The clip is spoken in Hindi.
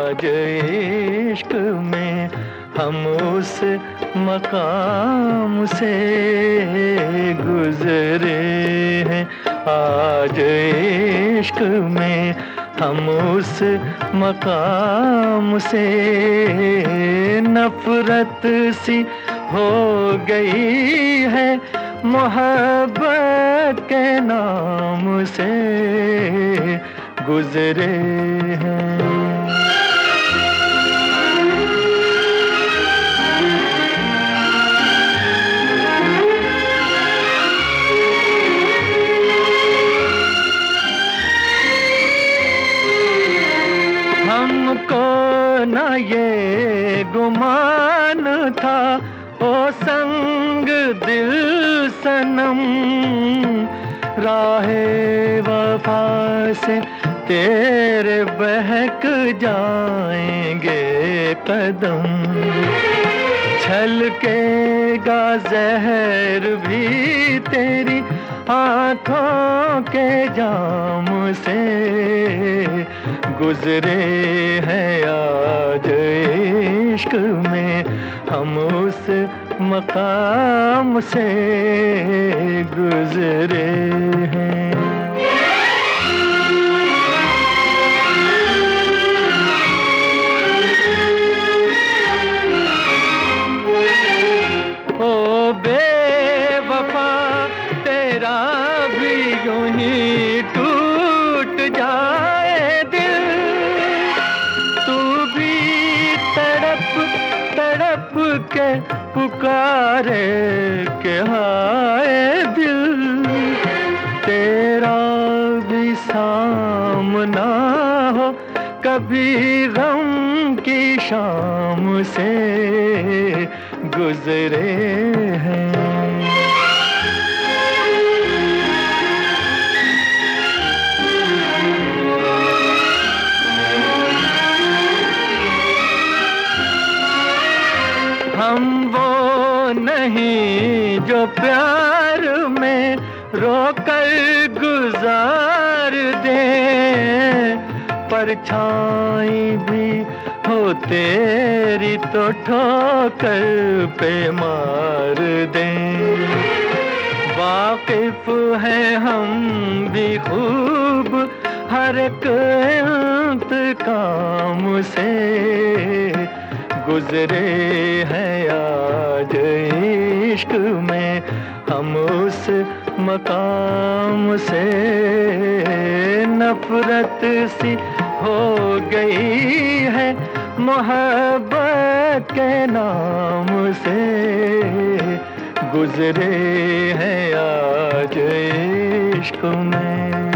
आज इश्क में हम उस मकाम से गुजरे हैं। आज इश्क में हम उस मकाम से नफरत सी हो गई है मोहब्बत के नाम से गुजरे हैं। हमको न ये गुमान था ओ संग दिल सनम, राहे वफा से तेरे बहक जाएंगे कदम। छलकेगा जहर भी तेरी आँखों के जाम से गुजरे हैं। आज इश्क में हम उस मकाम से गुजरे हैं। ओ बेवफा तेरा भी यूं ही टूट जाए दिल, तू भी तड़प तड़प के पुकारे के हाय दिल। तेरा भी सामना हो कभी गम की शाम से गुजरे हैं। हम वो नहीं जो प्यार में रोकर गुजार दे, परछाई भी हो तेरी तो ठोकर पे मार दे। वाकिफ है हम भी खूब हर एक इंतकाम से गुजरे हैं। आज इश्क में हम उस मकाम से नफरत सी हो गई है मोहब्बत के नाम से गुजरे हैं। आज इश्क में